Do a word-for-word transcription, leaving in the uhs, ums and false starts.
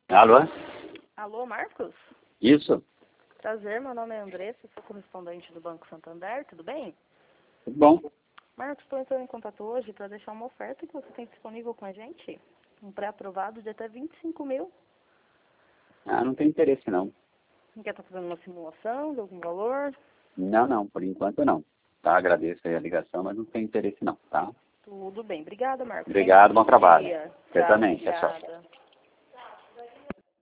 Alô? Alô, Marcos? Isso? Prazer, meu nome é Andressa, sou correspondente do Banco Santander, tudo bem? Tudo bom? Marcos, estou entrando em contato hoje para deixar uma oferta que você tem disponível com a gente. Um pré-aprovado de até vinte e cinco mil. Ah, não tem interesse não. Não quer estar fazendo uma simulação de algum valor? Não, não, por enquanto não. Tá, agradeço aí a ligação, mas não tem interesse não, tá? Tudo bem, obrigada, Marcos. Obrigado, bom trabalho. Dia. Você Tchau, também, tchau, tchau. obrigada.